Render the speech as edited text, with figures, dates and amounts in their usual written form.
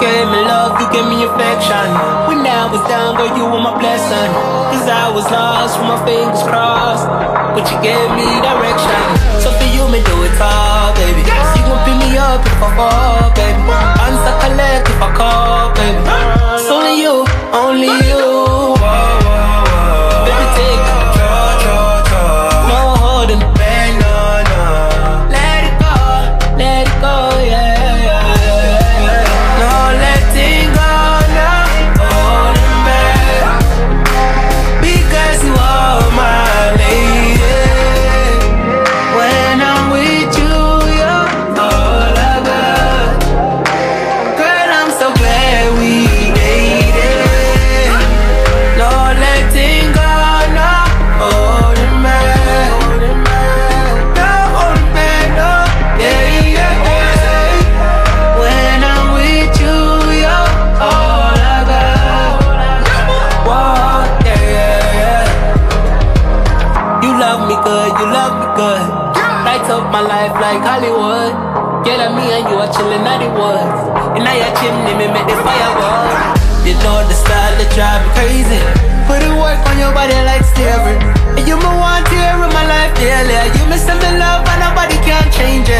gave me love, you gave me affection. When I was down, girl, you were my blessing. Cause I was lost with my fingers crossed, but you gave me direction. So for you, me do it all, baby. So you gon' pick me up if I fall, baby. Answer collect if I call, baby. It's only you, only you. Baby, take control. No holding back, no, no. Let it go, yeah, yeah. No letting go, no holding back. Because you are my lady. When I'm with you, you're all I got. Girl, I'm so glad we dated. No letting go, no holding back. No holding back, no, yeah, yeah. When I'm with you, you're all I got. Whoa, yeah, yeah, yeah. You love me good, you love me good. Light up my life like Hollywood. Yeah, that me and you are chillin' at the woods. And now your chimney, me make the fire burn. You know the style that drive me crazy. Put it work on your body like steering. And you my one tear in my life daily. You me send me love and nobody can change it.